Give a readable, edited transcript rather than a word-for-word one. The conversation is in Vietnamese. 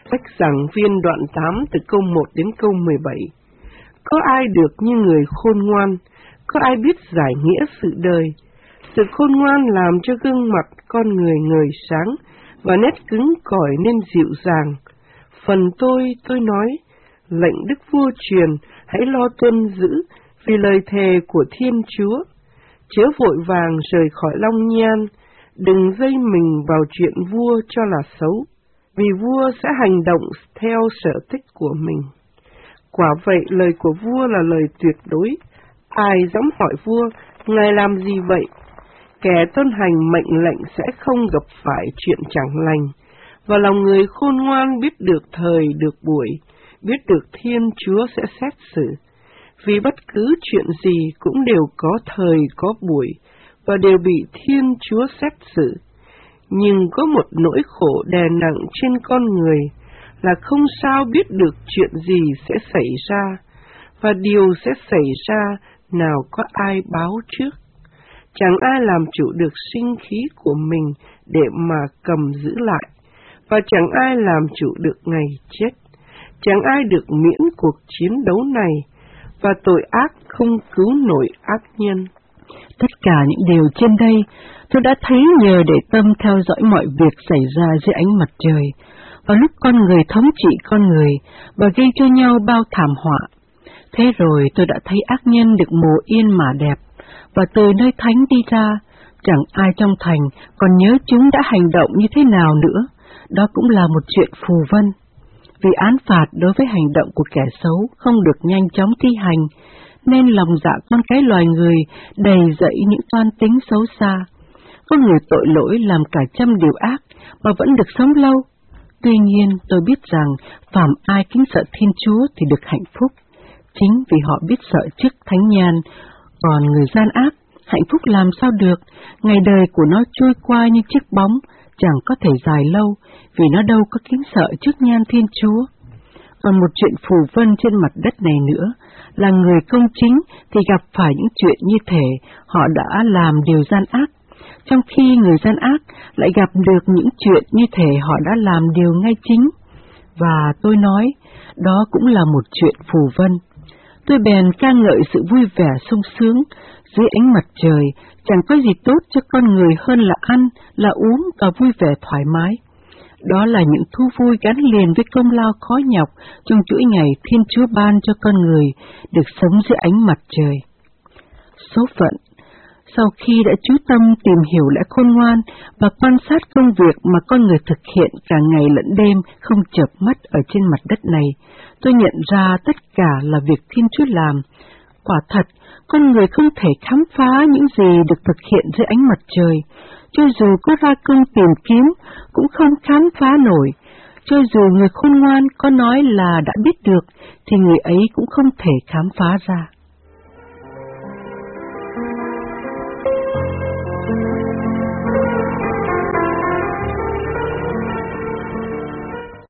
Sách giảng viên đoạn 8 từ câu 1 đến câu 17. Có ai được như người khôn ngoan, có ai biết giải nghĩa sự đời. Sự khôn ngoan làm cho gương mặt con người ngời sáng, và nét cứng cỏi nên dịu dàng. Phần tôi nói, lệnh đức vua truyền, hãy lo tuân giữ, vì lời thề của Thiên Chúa. Chớ vội vàng rời khỏi long nhan, đừng dây mình vào chuyện vua cho là xấu, vì vua sẽ hành động theo sở thích của mình. Quả vậy, lời của vua là lời tuyệt đối. Ai dám hỏi vua, ngài làm gì vậy? Kẻ tuân hành mệnh lệnh sẽ không gặp phải chuyện chẳng lành, và lòng người khôn ngoan biết được thời được buổi, biết được Thiên Chúa sẽ xét xử. Vì bất cứ chuyện gì cũng đều có thời có buổi, và đều bị Thiên Chúa xét xử. Nhưng có một nỗi khổ đè nặng trên con người, là không sao biết được chuyện gì sẽ xảy ra, và điều sẽ xảy ra nào có ai báo trước. Chẳng ai làm chủ được sinh khí của mình để mà cầm giữ lại, và chẳng ai làm chủ được ngày chết. Chẳng ai được miễn cuộc chiến đấu này, và tội ác không cứu nổi ác nhân. Tất cả những điều trên đây tôi đã thấy nhờ để tâm theo dõi mọi việc xảy ra dưới ánh mặt trời, vào lúc con người thống trị con người và gây cho nhau bao thảm họa. Thế rồi tôi đã thấy ác nhân được mồ yên mà đẹp, và từ nơi thánh đi ra, chẳng ai trong thành còn nhớ chúng đã hành động như thế nào nữa. Đó cũng là một chuyện phù vân. Vì án phạt đối với hành động của kẻ xấu không được nhanh chóng thi hành, nên lòng dạ con cái loài người đầy dẫy những toan tính xấu xa. Có người tội lỗi làm cả trăm điều ác mà vẫn được sống lâu. Tuy nhiên tôi biết rằng phàm ai kính sợ Thiên Chúa thì được hạnh phúc, chính vì họ biết sợ trước thánh nhan. Còn người gian ác, hạnh phúc làm sao được, ngày đời của nó trôi qua như chiếc bóng, chẳng có thể dài lâu, vì nó đâu có kính sợ trước nhan Thiên Chúa. Còn một chuyện phù vân trên mặt đất này nữa, là người công chính thì gặp phải những chuyện như thể họ đã làm điều gian ác, trong khi người gian ác lại gặp được những chuyện như thể họ đã làm điều ngay chính. Và tôi nói, đó cũng là một chuyện phù vân. Tôi bèn ca ngợi sự vui vẻ sung sướng dưới ánh mặt trời. Chẳng có gì tốt cho con người hơn là ăn, là uống và vui vẻ thoải mái. Đó là những thú vui gắn liền với công lao khó nhọc trong chuỗi ngày Thiên Chúa ban cho con người được sống dưới ánh mặt trời. Số phận. Sau khi đã chú tâm tìm hiểu lẽ khôn ngoan và quan sát công việc mà con người thực hiện cả ngày lẫn đêm không chợp mắt ở trên mặt đất này, tôi nhận ra tất cả là việc Thiên Chúa làm. Quả thật, con người không thể khám phá những gì được thực hiện dưới ánh mặt trời. Cho dù có ra công tìm kiếm, cũng không khám phá nổi. Cho dù người khôn ngoan có nói là đã biết được, thì người ấy cũng không thể khám phá ra.